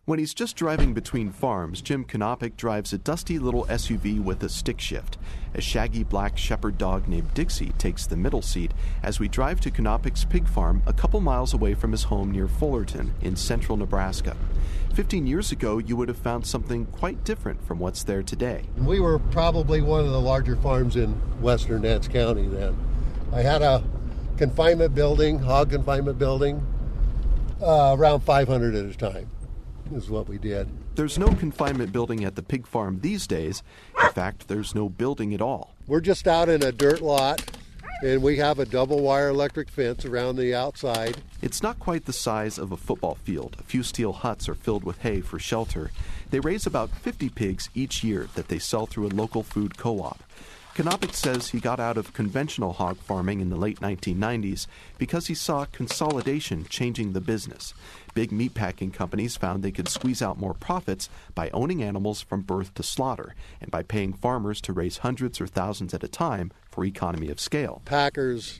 When he's just driving between farms, Jim Knopick drives a dusty little SUV with a stick shift. A shaggy black shepherd dog named Dixie takes the middle seat as we drive to Knopick's pig farm a couple miles away from his home near Fullerton in central Nebraska. 15 years ago, you would have found something quite different from what's there today. We were probably one of the larger farms in western Nance County then. I had a confinement building, hog confinement building, around 500 at a time. Is what we did. There's no confinement building at the pig farm these days. In fact, there's no building at all. We're just out in a dirt lot, and we have a double wire electric fence around the outside. It's not quite the size of a football field. A few steel huts are filled with hay for shelter. They raise about 50 pigs each year that they sell through a local food co-op. Knopick says he got out of conventional hog farming in the late 1990s because he saw consolidation changing the business. Big meatpacking companies found they could squeeze out more profits by owning animals from birth to slaughter and by paying farmers to raise hundreds or thousands at a time for economy of scale. Packers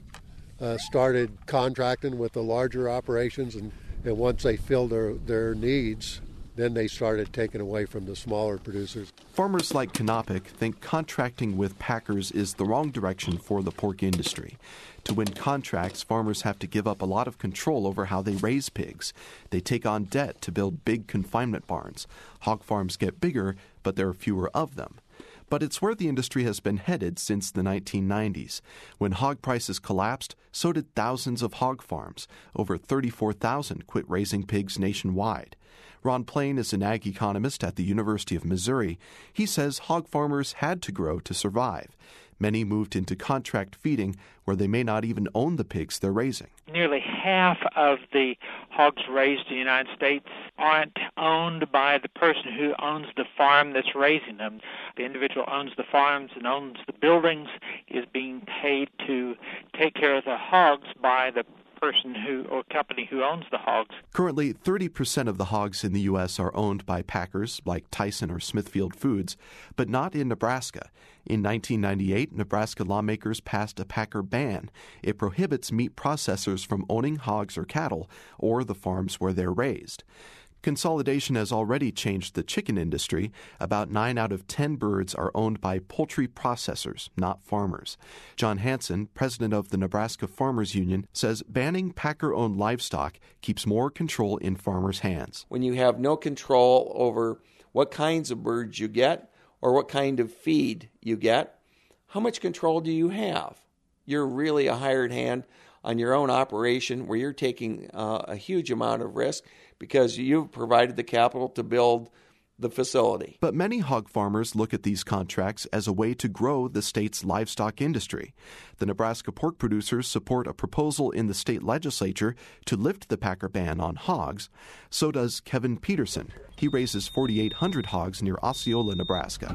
started contracting with the larger operations, and once they filled their needs, then they started taking away from the smaller producers. Farmers like Knopick think contracting with packers is the wrong direction for the pork industry. To win contracts, farmers have to give up a lot of control over how they raise pigs. They take on debt to build big confinement barns. Hog farms get bigger, but there are fewer of them. But it's where the industry has been headed since the 1990s. When hog prices collapsed, so did thousands of hog farms. Over 34,000 quit raising pigs nationwide. Ron Plain is an ag economist at the University of Missouri. He says hog farmers had to grow to survive. Many moved into contract feeding, where they may not even own the pigs they're raising. Nearly half of the hogs raised in the United States aren't owned by the person who owns the farm that's raising them. The individual owns the farms and owns the buildings, is being paid to take care of the hogs by the person or company who owns the hogs. Currently, 30% of the hogs in the U.S. are owned by packers like Tyson or Smithfield Foods, but not in Nebraska. In 1998, Nebraska lawmakers passed a packer ban. It prohibits meat processors from owning hogs or cattle or the farms where they're raised. Consolidation has already changed the chicken industry. About 9 out of 10 birds are owned by poultry processors, not farmers. John Hansen, president of the Nebraska Farmers Union, says banning packer-owned livestock keeps more control in farmers' hands. When you have no control over what kinds of birds you get or what kind of feed you get, how much control do you have? You're really a hired hand on your own operation where you're taking a huge amount of risk because you've provided the capital to build the facility. But many hog farmers look at these contracts as a way to grow the state's livestock industry. The Nebraska pork producers support a proposal in the state legislature to lift the packer ban on hogs. So does Kevin Peterson. He raises 4,800 hogs near Osceola, Nebraska.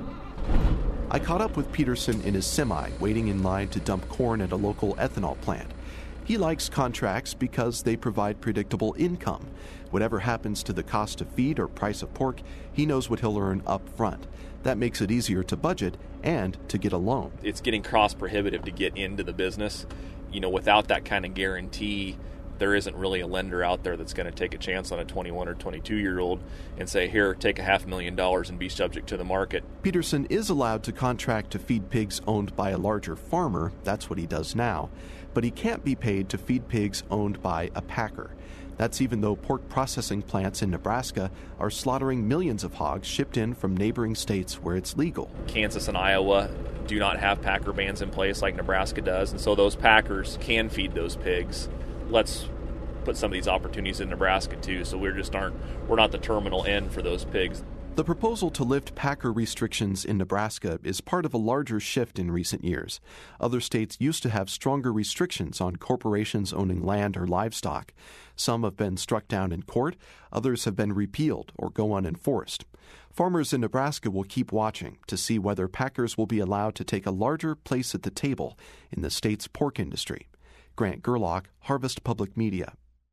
I caught up with Peterson in his semi, waiting in line to dump corn at a local ethanol plant. He likes contracts because they provide predictable income. Whatever happens to the cost of feed or price of pork, he knows what he'll earn up front. That makes it easier to budget and to get a loan. It's getting cost prohibitive to get into the business. Without that kind of guarantee, there isn't really a lender out there that's going to take a chance on a 21 or 22-year-old and say, here, take $500,000 and be subject to the market. Peterson is allowed to contract to feed pigs owned by a larger farmer. That's what he does now. But he can't be paid to feed pigs owned by a packer. That's even though pork processing plants in Nebraska are slaughtering millions of hogs shipped in from neighboring states where it's legal. Kansas and Iowa do not have packer bans in place like Nebraska does, and so those packers can feed those pigs. Let's put some of these opportunities in Nebraska too, so we're not the terminal end for those pigs. The proposal to lift packer restrictions in Nebraska is part of a larger shift in recent years. Other states used to have stronger restrictions on corporations owning land or livestock. Some have been struck down in court, others have been repealed or go unenforced. Farmers in Nebraska will keep watching to see whether packers will be allowed to take a larger place at the table in the state's pork industry. Grant Gerlach, Harvest Public Media.